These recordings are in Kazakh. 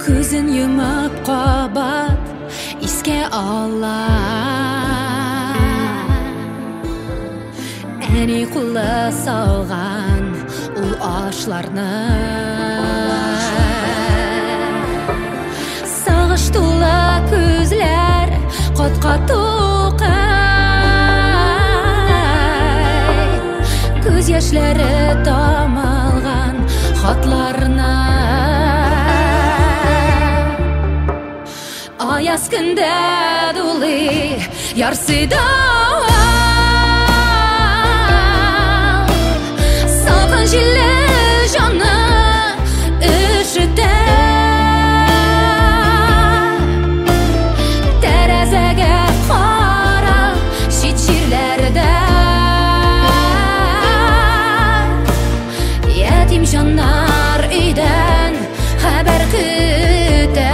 Көзін юмып қабат иске ала, әне құлы салған ұл ашларны. Сағыш тулы көзлер қотқа тоқай, көз яшьләре тамалған хатларына. Аяз күндә дулы ярсыйда салкын җилле җанны өшетә. Тәрәзәгә кара чит җирләрдә ятим җаннар өйдән хәбәр көтә.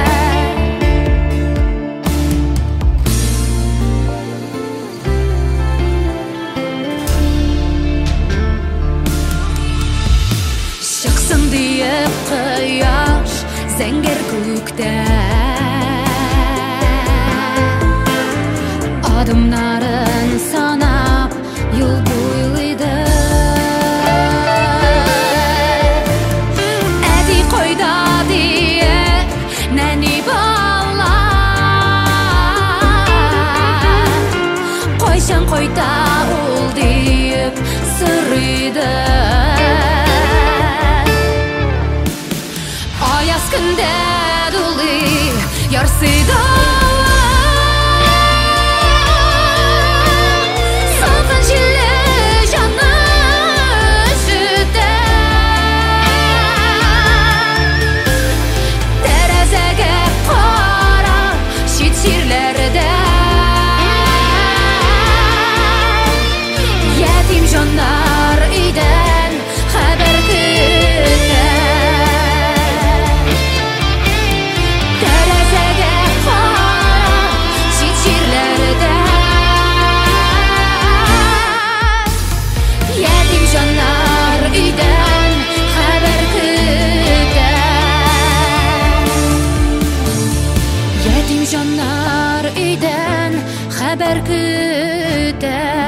Чыксын диеп кояш зәңгәр күктә, адымнарын санап юл буйлыйды. Әти кайда диеп нәни бала, кайчан кайта ул диеп сорыйды. Аяз күндә дулы ярсыйда салкын җилле җанны өшетә. Тәрәзәгә кара чит җирләрдә ятим җаннар өйдән хәбәр көтә. Җаннар өйдән хәбәр көтә.